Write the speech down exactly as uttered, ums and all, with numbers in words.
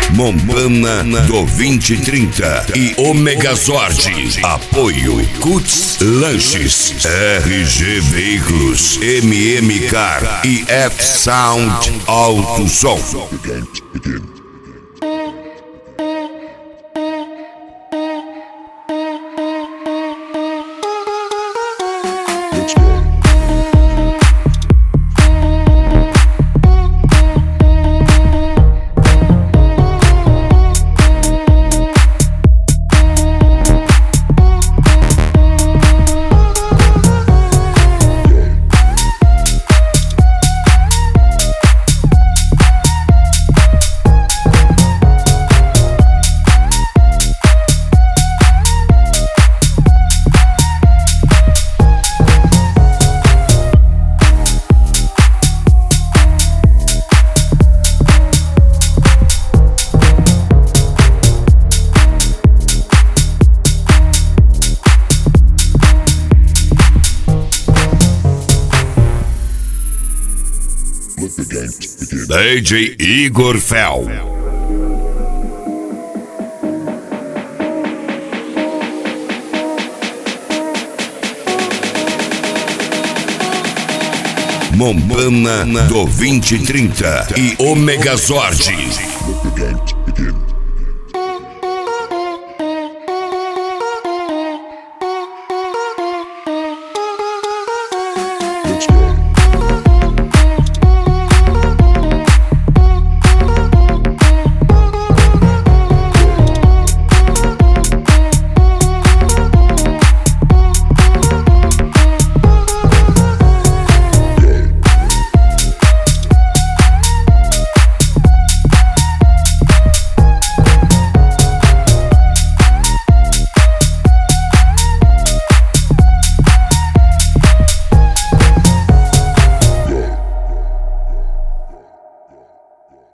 Montana do vinte e trinta e Omegazord. Apoio Cuts Lanches, R G Veículos, M M Car e F-Sound Alto Som. D J Igor Fel. Montana do vinte e trinta e Omegazord.